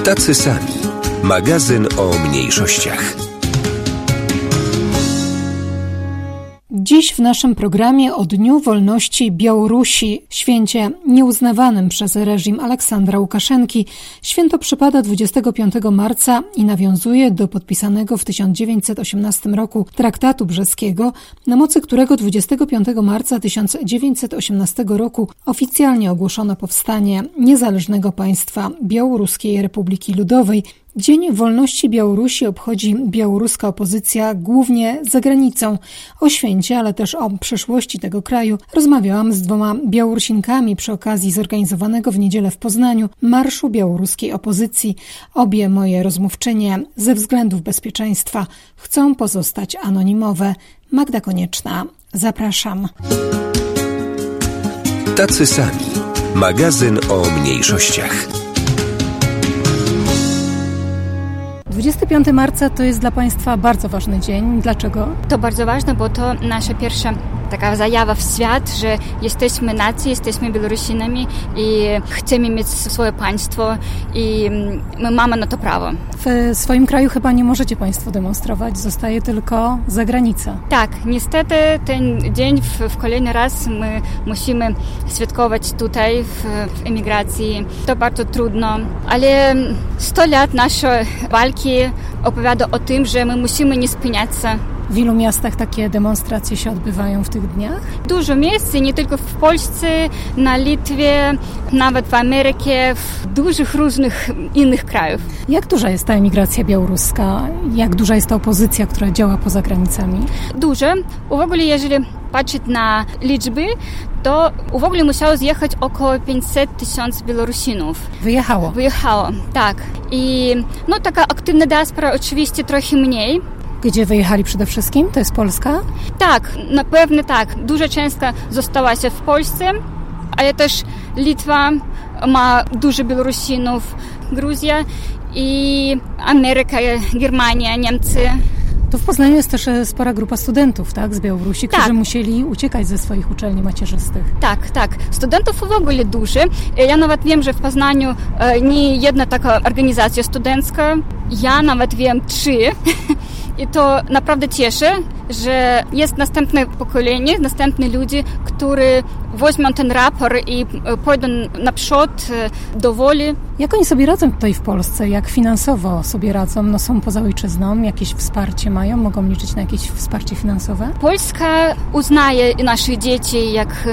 Tacy sami. Magazyn o mniejszościach. Dziś w naszym programie o Dniu Wolności Białorusi, święcie nieuznawanym przez reżim Aleksandra Łukaszenki. Święto przypada 25 marca i nawiązuje do podpisanego w 1918 roku Traktatu Brzeskiego, na mocy którego 25 marca 1918 roku oficjalnie ogłoszono powstanie niezależnego państwa Białoruskiej Republiki Ludowej. Dzień Wolności Białorusi obchodzi białoruska opozycja głównie za granicą. O święcie, ale też o przyszłości tego kraju rozmawiałam z dwoma Białorusinkami przy okazji zorganizowanego w niedzielę w Poznaniu Marszu Białoruskiej Opozycji. Obie moje rozmówczynie ze względów bezpieczeństwa chcą pozostać anonimowe. Magda Konieczna, zapraszam. Tacy sami. Magazyn o mniejszościach. 25 marca to jest dla Państwa bardzo ważny dzień. Dlaczego? To bardzo ważne, bo to nasza pierwsza taka zajawa w świat, że jesteśmy nacją, jesteśmy Białorusinami i chcemy mieć swoje państwo i my mamy na to prawo. W swoim kraju chyba nie możecie Państwo demonstrować, zostaje tylko za granicą. Tak, niestety ten dzień w kolejny raz my musimy świadkować tutaj w emigracji. To bardzo trudno, ale 100 lat naszej walki opowiada o tym, że my musimy nie spiniać się. W ilu miastach takie demonstracje się odbywają w tych dniach? Dużo miejsc, nie tylko w Polsce, na Litwie, nawet w Ameryce, w dużych różnych innych krajach. Jak duża jest ta emigracja białoruska? Jak duża jest ta opozycja, która działa poza granicami? Duża. W ogóle, jeżeli patrzeć na liczby, to w ogóle musiało zjechać około 500 000 Białorusinów. Wyjechało, tak. I taka aktywna diaspora oczywiście trochę mniej. Gdzie wyjechali przede wszystkim? To jest Polska? Tak, na pewno tak. Dużo często została się w Polsce, ale też Litwa ma dużo Białorusinów, Gruzja i Ameryka, Germania, Niemcy. To w Poznaniu jest też spora grupa studentów, tak, z Białorusi, którzy musieli uciekać ze swoich uczelni macierzystych. Tak. Studentów w ogóle dużo. Ja nawet wiem, że w Poznaniu nie jedna taka organizacja studencka. Ja nawet wiem 3. I to naprawdę cieszy, że jest następne pokolenie, następne ludzie, którzy weźmą ten raport i pójdą naprzód do woli. Jak oni sobie radzą tutaj w Polsce? Jak finansowo sobie radzą? Są poza ojczyzną, jakieś wsparcie mają? Mogą liczyć na jakieś wsparcie finansowe? Polska uznaje nasze dzieci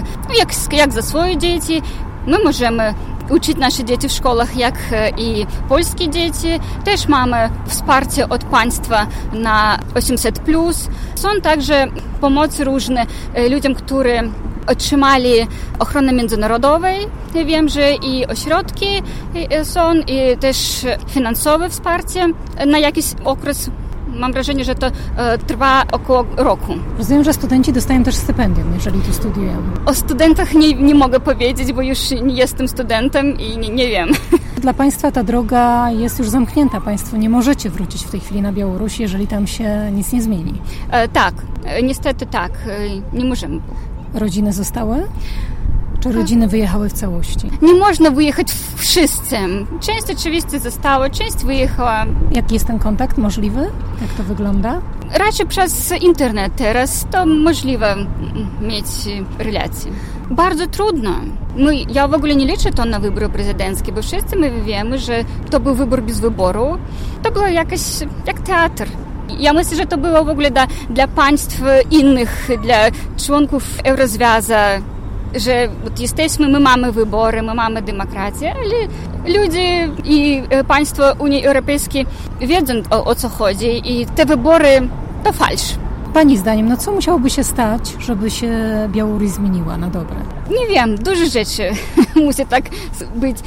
jak za swoje dzieci. My możemy uczyć nasze dzieci w szkołach, jak i polskie dzieci. Też mamy wsparcie od państwa na 800+. Są także pomocy różne ludziom, którzy otrzymali ochronę międzynarodową. Ja wiem, że i ośrodki są, i też finansowe wsparcie na jakiś okres. Mam wrażenie, że to trwa około roku. Rozumiem, że studenci dostają też stypendium, jeżeli tu studiują. O studentach nie mogę powiedzieć, bo już nie jestem studentem i nie wiem. Dla Państwa ta droga jest już zamknięta. Państwo nie możecie wrócić w tej chwili na Białoruś, jeżeli tam się nic nie zmieni. Tak, niestety tak. Nie możemy. Rodziny zostały? Czy rodziny wyjechały w całości? Nie można wyjechać wszyscy. Część oczywiście została, część wyjechała. Jaki jest ten kontakt możliwy? Jak to wygląda? Raczej przez internet teraz to możliwe mieć relacje. Bardzo trudno. Ja w ogóle nie liczę to na wybory prezydenckie, bo wszyscy my wiemy, że to był wybór bez wyboru. To było jakieś jak teatr. Ja myślę, że to było w ogóle dla państw innych, dla członków Eurozwiązku, że jesteśmy, my mamy wybory, my mamy demokrację, ale ludzie i państwa Unii Europejskiej wiedzą o co chodzi i te wybory to falsz. Pani zdaniem, co musiałoby się stać, żeby się Białoruś zmieniła na dobre? Nie wiem, dużo rzeczy musi tak być.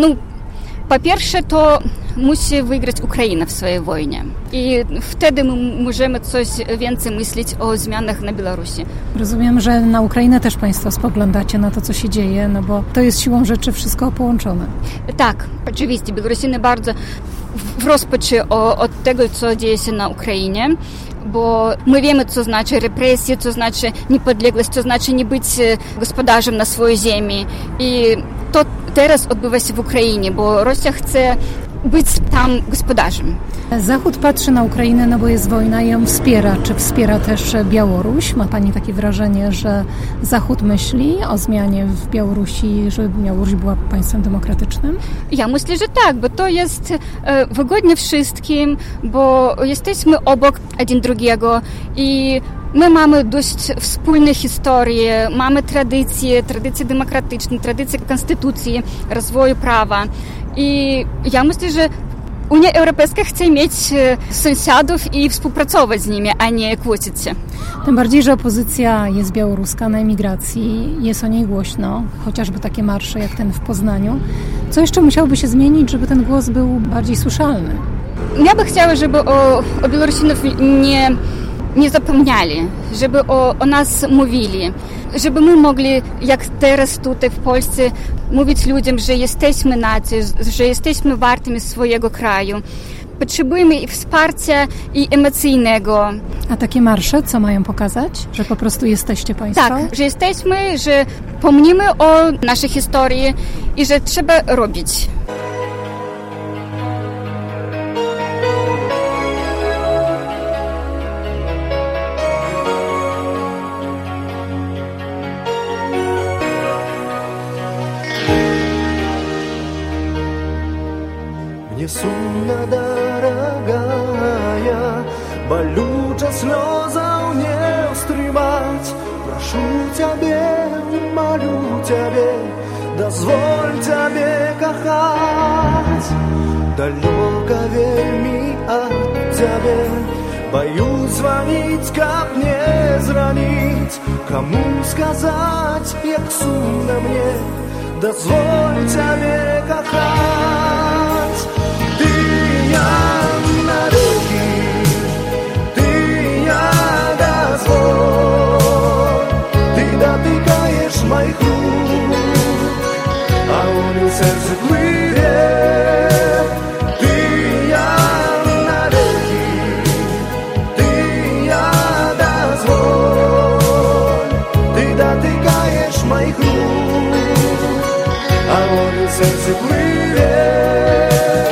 Po pierwsze, to musi wygrać Ukraina w swojej wojnie. I wtedy my możemy coś więcej myśleć o zmianach na Białorusi. Rozumiem, że na Ukrainę też Państwo spoglądacie na to, co się dzieje, bo to jest siłą rzeczy wszystko połączone. Tak, oczywiście. Białorusiny bardzo w rozpaczy od tego, co dzieje się na Ukrainie. Bo my wiemy, co znaczy represje, co znaczy niepodległość, co znaczy nie być gospodarzem na swojej ziemi. I to teraz odbywa się w Ukrainie, bo Rosja chce być tam gospodarzem. Zachód patrzy na Ukrainę, bo jest wojna i ją wspiera. Czy wspiera też Białoruś? Ma Pani takie wrażenie, że Zachód myśli o zmianie w Białorusi, żeby Białoruś była państwem demokratycznym? Ja myślę, że tak, bo to jest wygodne wszystkim, bo jesteśmy obok jeden drugiego i my mamy dość wspólne historie, mamy tradycje demokratyczne, tradycje konstytucji, rozwoju prawa. I ja myślę, że Unia Europejska chce mieć sąsiadów i współpracować z nimi, a nie kłócić się. Tym bardziej, że opozycja jest białoruska na emigracji, jest o niej głośno, chociażby takie marsze jak ten w Poznaniu. Co jeszcze musiałoby się zmienić, żeby ten głos był bardziej słyszalny? Ja bym chciała, żeby o Białorusinów nie zapomnieli, żeby o nas mówili, żeby my mogli, jak teraz tutaj w Polsce, mówić ludziom, że jesteśmy nacją, że jesteśmy wartymi swojego kraju. Potrzebujemy wsparcia i emocjonalnego. A takie marsze co mają pokazać? Że po prostu jesteście państwo? Tak, że jesteśmy, że pomnimy o naszej historii i że trzeba robić. Мне сумна, дорогая, болюча слеза не устрімать. Прошу тебе, молю тебе, дозволь тебе кохать. Далеко вельми от тебе, боюсь звонить, как не зранить. Кому сказать, як сумно мне, дозволь тебе кохать. Ты я навеки, ты я дозволь. Ты дотыкаешь моих рук, а он в сердце плывет. Ты я навеки, ты я дозволь. Ты дотыкаешь моих рук, а он в сердце плывет.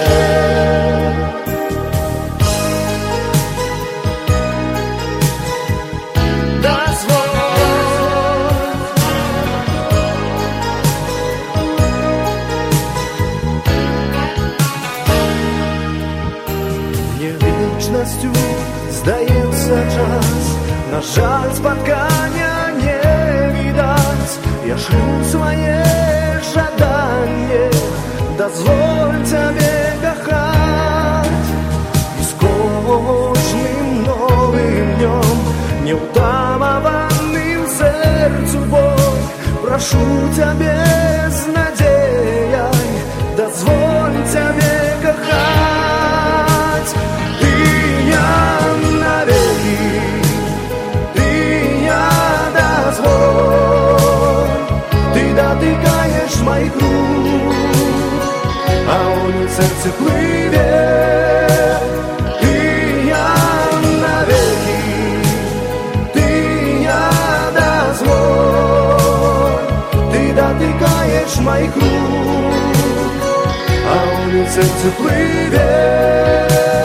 Zdaється час, на жаль, споткання не видать. Я шлю своє жадання, дозволь тебе кохать. І з кожним новим днем, неутамованным сердцу бой, прошу тебе с надеей, дозволь тебе кохать. Ты я навеки, ты я дозволь. Ты дотыкаешь моих рук, а он в сердце плывет. Ты я навеки, ты я дозволь. Ты дотыкаешь моих рук, а он в сердце плывет.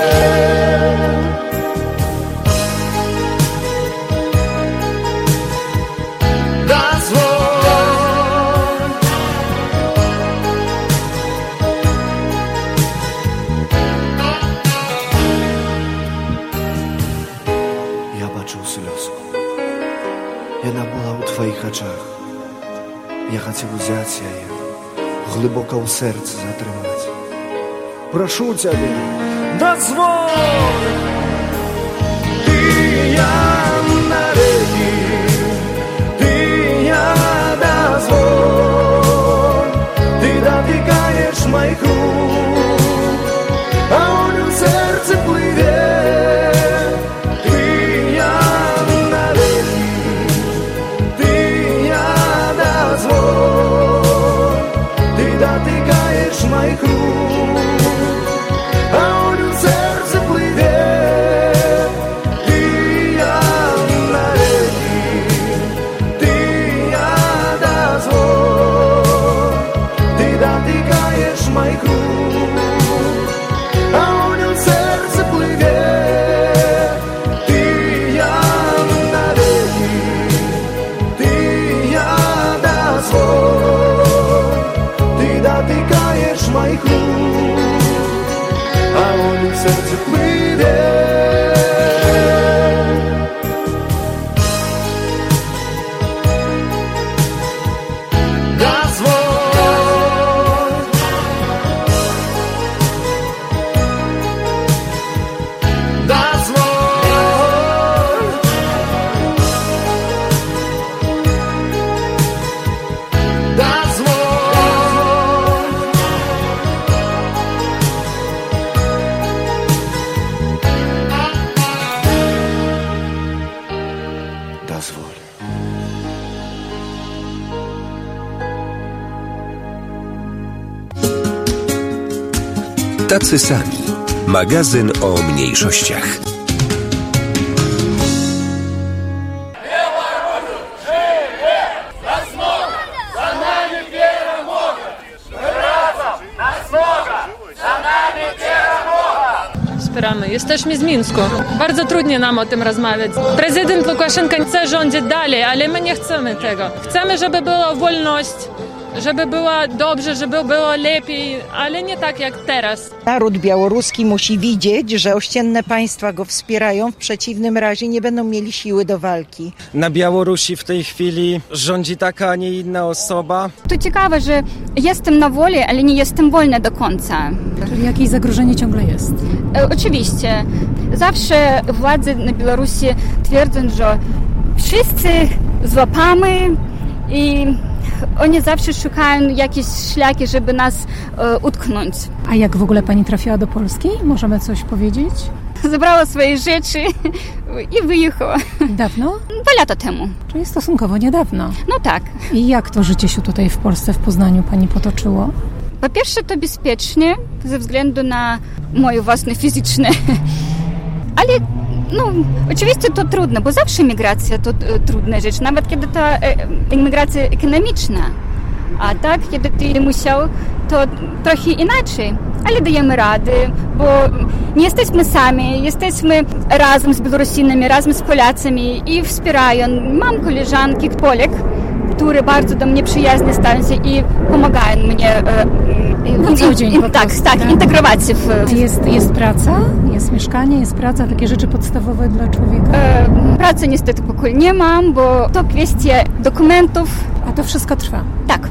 Я хотел взять ее, глубоко в сердце затримать. Прошу тебя, дозволь. Ты я навеки, ты я дозволь. Ты дотыкаешь моих рук, а он в сердце плывет. Ты я навеки, ты я дозволь. Ты дотыкаешь моих рук, а он в сердце плывет. Ты я serce płynie. Tacy sami. Magazyn o mniejszościach. Wspieramy. Jesteśmy z Mińsku. Bardzo trudno nam o tym rozmawiać. Prezydent Łukaszenka chce rządzić dalej, ale my nie chcemy tego. Chcemy, żeby była wolność, żeby było dobrze, żeby było lepiej, ale nie tak jak teraz. Naród białoruski musi widzieć, że ościenne państwa go wspierają, w przeciwnym razie nie będą mieli siły do walki. Na Białorusi w tej chwili rządzi taka, a nie inna osoba. To ciekawe, że jestem na woli, ale nie jestem wolna do końca. Czyli jakieś zagrożenie ciągle jest? Oczywiście. Zawsze władze na Białorusi twierdzą, że wszyscy złapamy i oni zawsze szukają jakieś szlaki, żeby nas utknąć. A jak w ogóle pani trafiła do Polski? Możemy coś powiedzieć? Zabrała swoje rzeczy i wyjechała. Dawno? 2 lata temu. Czyli stosunkowo niedawno. No tak. I jak to życie się tutaj w Polsce, w Poznaniu pani potoczyło? Po pierwsze to bezpiecznie, ze względu na moje własne fizyczne. Ale oczywiście to trudno, bo zawsze migracja to trudna rzecz, nawet kiedy to imigracja ekonomiczna. A tak, kiedy ty musiał, to trochę inaczej. Ale dajemy rady, bo nie jesteśmy sami, jesteśmy razem z Białorusinami, razem z Polakami i wspierają. Mam koleżanki Polek, które bardzo do mnie przyjaźnie stają się i pomagają mnie na co dzień tak, integrować się w... Jest praca, jest mieszkanie, jest praca, takie rzeczy podstawowe dla człowieka? Pracy niestety póki nie mam, bo to kwestia dokumentów. A to wszystko trwa? Tak.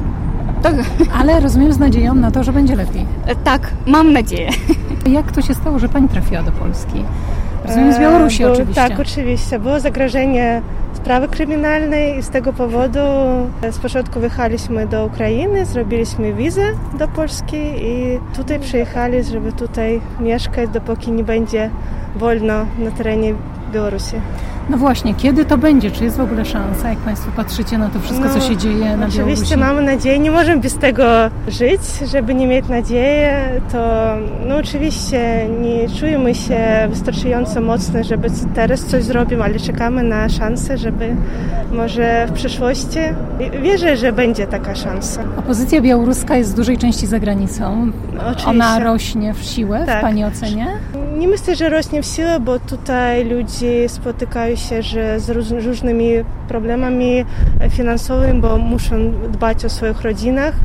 Ale rozumiem z nadzieją na to, że będzie lepiej. Tak, mam nadzieję. Jak to się stało, że pani trafiła do Polski? Rozumiem z Białorusi oczywiście. Tak, oczywiście. Było zagrożenie sprawy kryminalnej i z tego powodu z początku wyjechaliśmy do Ukrainy, zrobiliśmy wizę do Polski i tutaj przyjechali, żeby tutaj mieszkać, dopóki nie będzie wolno na terenie Białorusi. No właśnie, kiedy to będzie? Czy jest w ogóle szansa, jak państwo patrzycie na to wszystko, co się dzieje na Białorusi? Oczywiście mamy nadzieję, nie możemy bez tego żyć, żeby nie mieć nadziei, to oczywiście nie czujemy się wystarczająco mocno, żeby teraz coś zrobić, ale czekamy na szansę, żeby może w przyszłości, wierzę, że będzie taka szansa. Opozycja białoruska jest w dużej części za granicą. Oczywiście. Ona rośnie w siłę, tak. W pani ocenie? Nie myślę, że rośnie w siłę, bo tutaj ludzie spotykają się z różnymi problemami finansowymi, bo muszą dbać o swoich rodzinach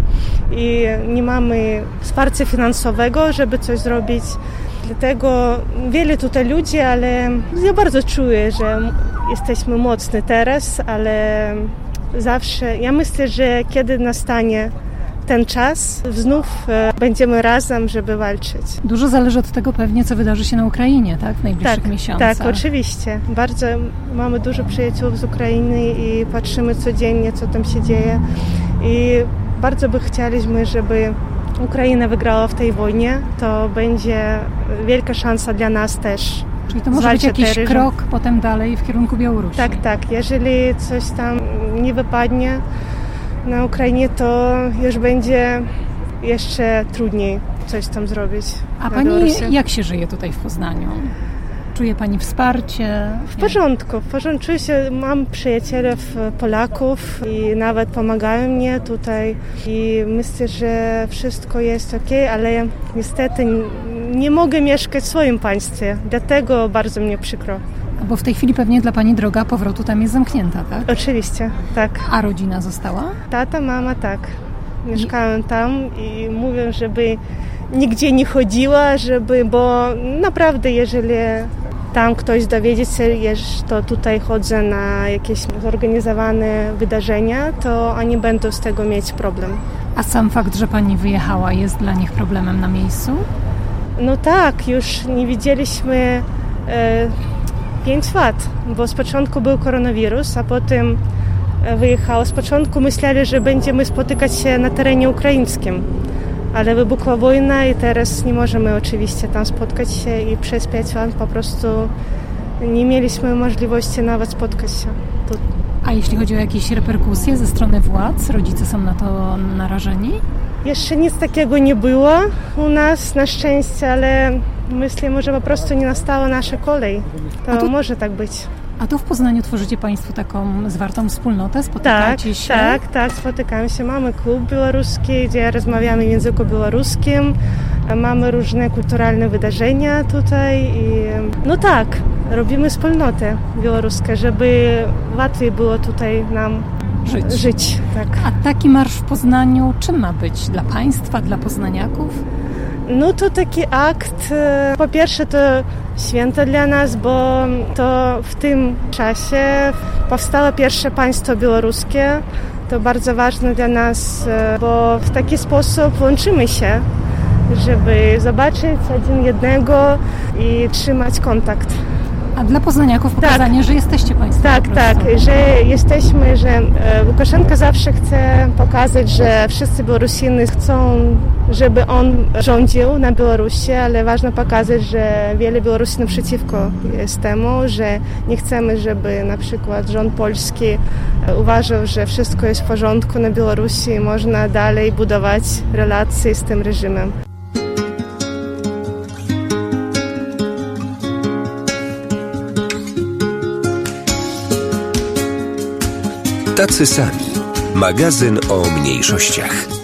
i nie mamy wsparcia finansowego, żeby coś zrobić. Dlatego wiele tutaj ludzi, ale ja bardzo czuję, że jesteśmy mocni teraz, ale zawsze, ja myślę, że kiedy nastanie ten czas, znów będziemy razem, żeby walczyć. Dużo zależy od tego pewnie, co wydarzy się na Ukrainie, tak? W najbliższych miesiącach. Tak, oczywiście. Bardzo mamy dużo przyjaciół z Ukrainy i patrzymy codziennie, co tam się dzieje. I bardzo by chcieliśmy, żeby Ukraina wygrała w tej wojnie. To będzie wielka szansa dla nas też. Czyli to może być jakiś krok potem dalej w kierunku Białorusi. Tak. Jeżeli coś tam nie wypadnie na Ukrainie, to już będzie jeszcze trudniej coś tam zrobić. A pani jak się żyje tutaj w Poznaniu? Czuje pani wsparcie? W porządku. Czuję się, mam przyjacieli Polaków i nawet pomagają mnie tutaj i myślę, że wszystko jest okej, ale niestety nie mogę mieszkać w swoim państwie, dlatego bardzo mnie przykro. Bo w tej chwili pewnie dla pani droga powrotu tam jest zamknięta, tak? Oczywiście, tak. A rodzina została? Tata, mama, tak. Mieszkają tam i mówią, żeby nigdzie nie chodziła, bo naprawdę jeżeli tam ktoś dowiedzieć się, że tutaj chodzę na jakieś zorganizowane wydarzenia, to oni będą z tego mieć problem. A sam fakt, że pani wyjechała, jest dla nich problemem na miejscu? No tak, już nie widzieliśmy 5 lat, bo z początku był koronawirus, a potem wyjechał. Z początku myśleli, że będziemy spotykać się na terenie ukraińskim, ale wybuchła wojna i teraz nie możemy oczywiście tam spotkać się i przez 5 lat po prostu nie mieliśmy możliwości nawet spotkać się tu. A jeśli chodzi o jakieś reperkusje ze strony władz, rodzice są na to narażeni? Jeszcze nic takiego nie było u nas na szczęście, ale myślimy, że po prostu nie nastała nasza kolej. To może tak być. A tu w Poznaniu tworzycie Państwo taką zwartą wspólnotę? Spotykacie się? Tak, spotykamy się. Mamy klub białoruski, gdzie rozmawiamy w języku białoruskim. Mamy różne kulturalne wydarzenia tutaj. No tak, robimy wspólnotę białoruską, żeby łatwiej było tutaj nam żyć. Tak. A taki marsz w Poznaniu czym ma być? Dla Państwa, dla poznaniaków? No to taki akt, po pierwsze to święto dla nas, bo to w tym czasie powstało pierwsze państwo białoruskie. To bardzo ważne dla nas, bo w taki sposób łączymy się, żeby zobaczyć jeden jednego i trzymać kontakt. A dla poznaniaków pokazanie, że jesteście Państwo. Tak, że jesteśmy, że Łukaszenka zawsze chce pokazać, że wszyscy Białorusini chcą, żeby on rządził na Białorusi, ale ważne pokazać, że wiele Białorusinów przeciwko jest temu, że nie chcemy, żeby na przykład rząd polski uważał, że wszystko jest w porządku na Białorusi i można dalej budować relacje z tym reżimem. Tacy sami. Magazyn o mniejszościach.